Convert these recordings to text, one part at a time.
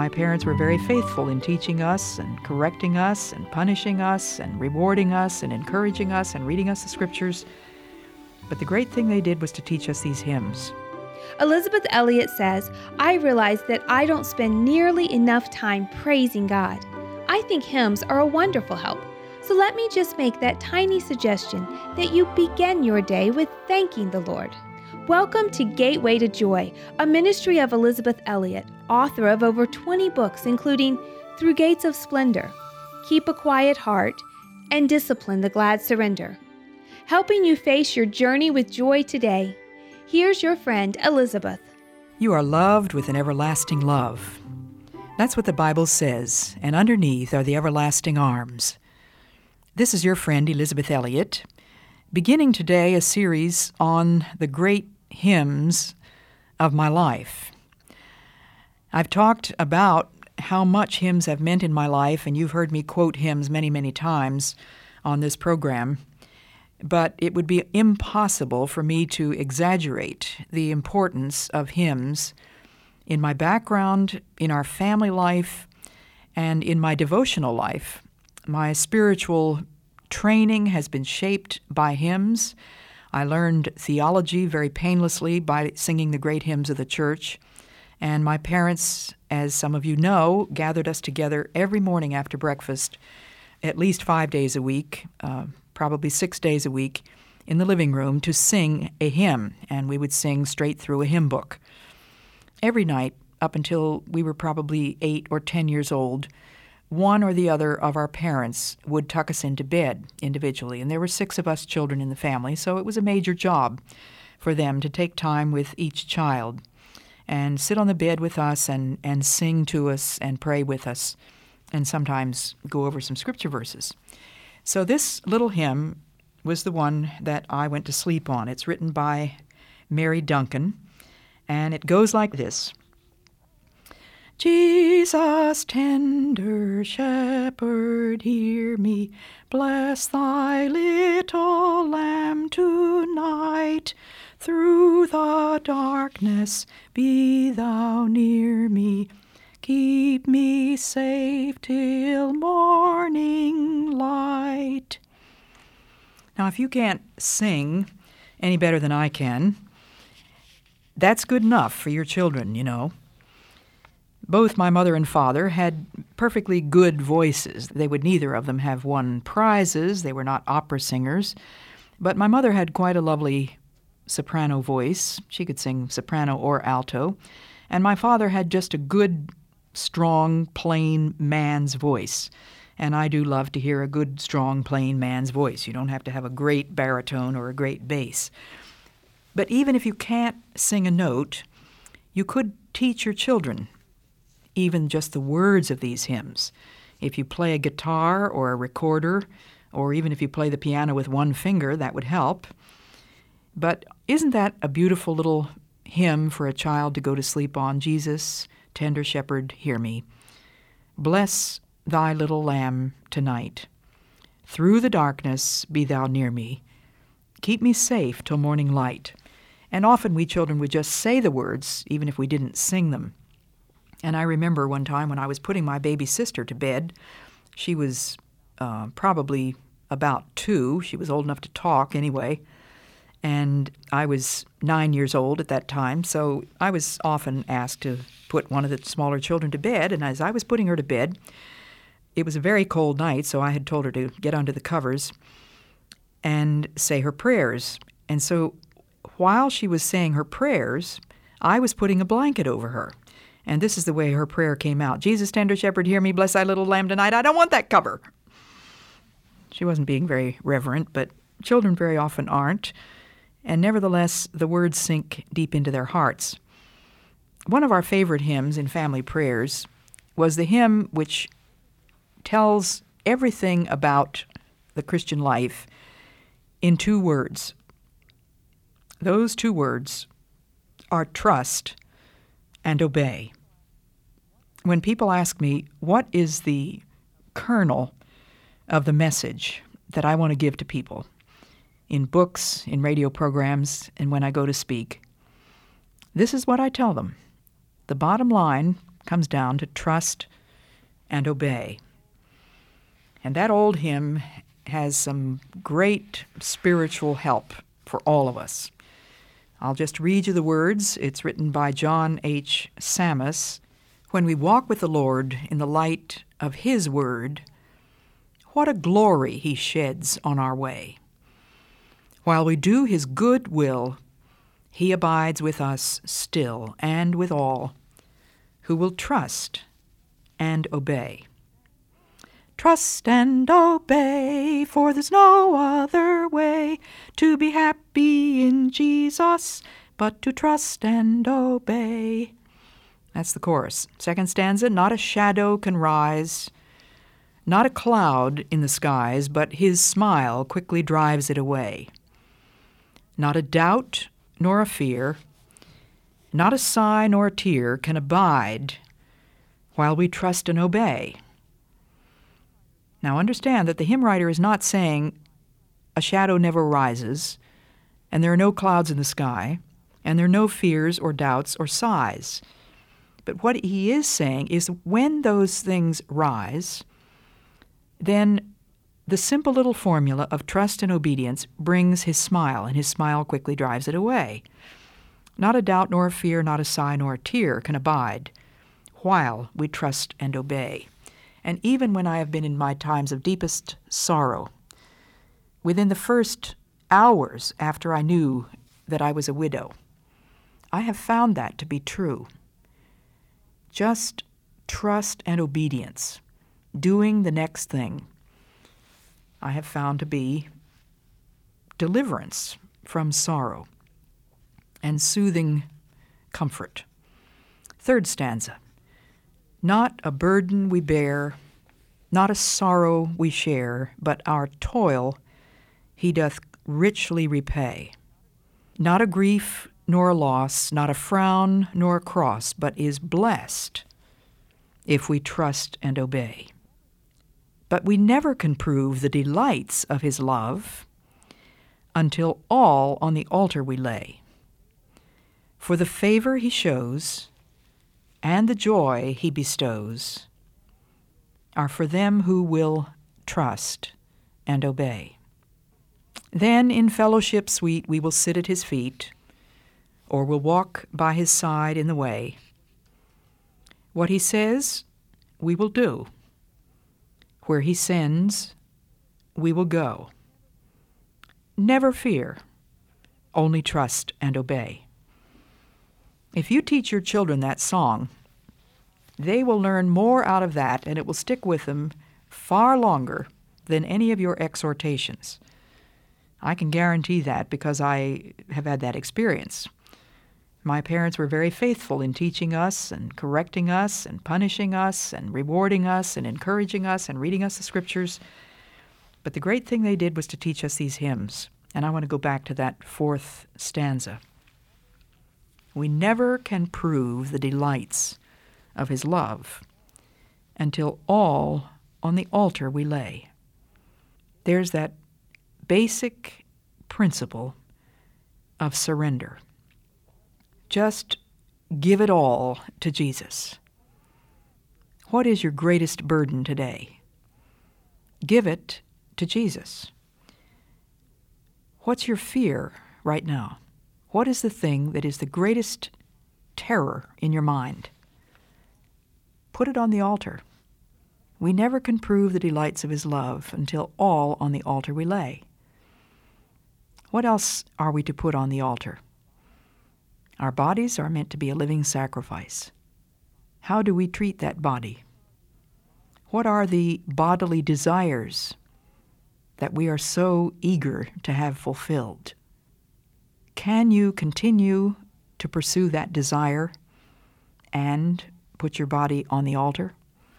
parents were very faithful in teaching us and correcting us and punishing us and rewarding us and encouraging us and reading us the scriptures. But the great thing they did was to teach us these hymns. Elizabeth Elliot says, I realize that I don't spend nearly enough time praising God. I think hymns are a wonderful help. So let me just make that tiny suggestion that you begin your day with thanking the Lord. Welcome to Gateway to Joy, a ministry of Elizabeth Elliot, author of over 20 books, including Through Gates of Splendor, Keep a Quiet Heart, and Discipline the Glad Surrender. Helping you face your journey with joy today, here's your friend Elizabeth. You are loved with an everlasting love. That's what the Bible says, and underneath are the everlasting arms. This is your friend Elizabeth Elliot, beginning today a series on the great hymns of my life. I've talked about how much hymns have meant in my life, and you've heard me quote hymns many, many times on this program, but it would be impossible for me to exaggerate the importance of hymns in my background, in our family life, and in my devotional life. My spiritual training has been shaped by hymns. I learned theology very painlessly by singing the great hymns of the church. And my parents, as some of you know, gathered us together every morning after breakfast, at least 5 days a week, probably 6 days a week, in the living room to sing a hymn. And we would sing straight through a hymn book. Every night, up until we were probably 8 or 10 years old, one or the other of our parents would tuck us into bed individually. And there were 6 of us children in the family, so it was a major job for them to take time with each child and sit on the bed with us and sing to us and pray with us and sometimes go over some scripture verses. So this little hymn was the one that I went to sleep on. It's written by Mary Duncan, and it goes like this. Jesus, tender shepherd, hear me. Bless thy little lamb tonight. Through the darkness be thou near me. Keep me safe till morning light. Now, if you can't sing any better than I can, that's good enough for your children, you know. Both my mother and father had perfectly good voices. They would neither of them have won prizes. They were not opera singers. But my mother had quite a lovely soprano voice. She could sing soprano or alto. And my father had just a good, strong, plain man's voice. And I do love to hear a good, strong, plain man's voice. You don't have to have a great baritone or a great bass. But even if you can't sing a note, you could teach your children even just the words of these hymns. If you play a guitar or a recorder, or even if you play the piano with one finger, that would help. But isn't that a beautiful little hymn for a child to go to sleep on? Jesus, tender shepherd, hear me. Bless thy little lamb tonight. Through the darkness be thou near me. Keep me safe till morning light. And often we children would just say the words, even if we didn't sing them. And I remember one time when I was putting my baby sister to bed. She was probably about 2. She was old enough to talk anyway. And I was 9 years old at that time, so I was often asked to put one of the smaller children to bed. And as I was putting her to bed, it was a very cold night, so I had told her to get under the covers and say her prayers. And so while she was saying her prayers, I was putting a blanket over her. And this is the way her prayer came out. Jesus, tender shepherd, hear me. Bless thy little lamb tonight. I don't want that cover. She wasn't being very reverent, but children very often aren't. And nevertheless, the words sink deep into their hearts. One of our favorite hymns in family prayers was the hymn which tells everything about the Christian life in 2 words. Those 2 words are trust and obey. When people ask me, what is the kernel of the message that I want to give to people in books, in radio programs, and when I go to speak, this is what I tell them. The bottom line comes down to trust and obey. And that old hymn has some great spiritual help for all of us. I'll just read you the words. It's written by John H. Sammis. When we walk with the Lord in the light of His word, what a glory He sheds on our way. While we do His good will, He abides with us still and with all who will trust and obey. Trust and obey, for there's no other way to be happy in Jesus but to trust and obey. That's the chorus. Second stanza, not a shadow can rise, not a cloud in the skies, but His smile quickly drives it away. Not a doubt nor a fear, not a sigh nor a tear can abide while we trust and obey. Now understand that the hymn writer is not saying a shadow never rises, and there are no clouds in the sky, and there are no fears or doubts or sighs. But what he is saying is when those things rise, then the simple little formula of trust and obedience brings His smile, and His smile quickly drives it away. Not a doubt nor a fear, not a sigh nor a tear can abide while we trust and obey. And even when I have been in my times of deepest sorrow, within the first hours after I knew that I was a widow, I have found that to be true. Just trust and obedience, doing the next thing, I have found to be deliverance from sorrow and soothing comfort. Third stanza. Not a burden we bear, not a sorrow we share, but our toil He doth richly repay. Not a grief nor a loss, not a frown nor a cross, but is blessed if we trust and obey. But we never can prove the delights of His love until all on the altar we lay. For the favor He shows and the joy He bestows are for them who will trust and obey. Then in fellowship sweet we will sit at His feet, or will walk by His side in the way. What He says, we will do. Where He sends, we will go. Never fear, only trust and obey. If you teach your children that song, they will learn more out of that, and it will stick with them far longer than any of your exhortations. I can guarantee that because I have had that experience. My parents were very faithful in teaching us and correcting us and punishing us and rewarding us and encouraging us and reading us the Scriptures. But the great thing they did was to teach us these hymns. And I want to go back to that fourth stanza. We never can prove the delights of His love until all on the altar we lay. There's that basic principle of surrender. Just give it all to Jesus. What is your greatest burden today? Give it to Jesus. What's your fear right now? What is the thing that is the greatest terror in your mind? Put it on the altar. We never can prove the delights of His love until all on the altar we lay. What else are we to put on the altar? Our bodies are meant to be a living sacrifice. How do we treat that body? What are the bodily desires that we are so eager to have fulfilled? Can you continue to pursue that desire and put your body on the altar?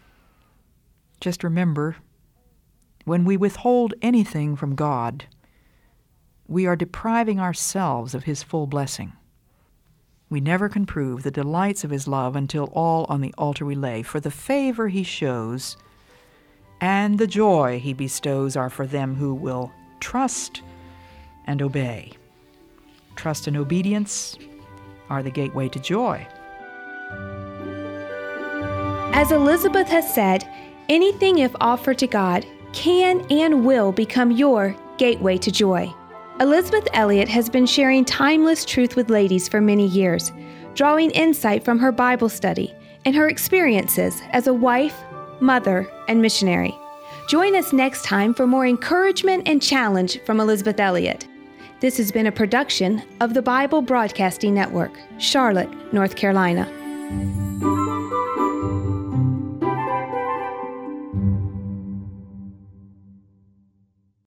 Just remember, when we withhold anything from God, we are depriving ourselves of His full blessing. We never can prove the delights of His love until all on the altar we lay. For the favor He shows and the joy He bestows are for them who will trust and obey. Trust and obedience are the gateway to joy. As Elizabeth has said, anything if offered to God can and will become your gateway to joy. Elizabeth Elliot has been sharing timeless truth with ladies for many years, drawing insight from her Bible study and her experiences as a wife, mother, and missionary. Join us next time for more encouragement and challenge from Elizabeth Elliot. This has been a production of the Bible Broadcasting Network, Charlotte, North Carolina.